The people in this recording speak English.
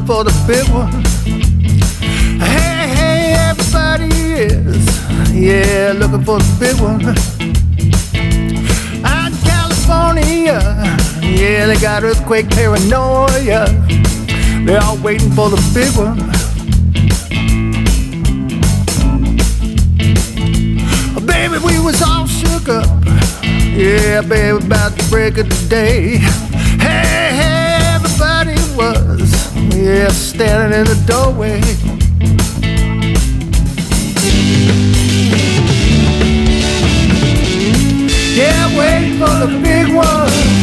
looking for the big one. Hey, hey, everybody is, yeah, looking for the big one. Out in California, yeah, they got earthquake paranoia. They're all waiting for the big one. Baby, we was all shook up. Yeah, baby, about the break of the day. Hey, hey, everybody was, yeah, standing in the doorway. Yeah, waiting for the big one.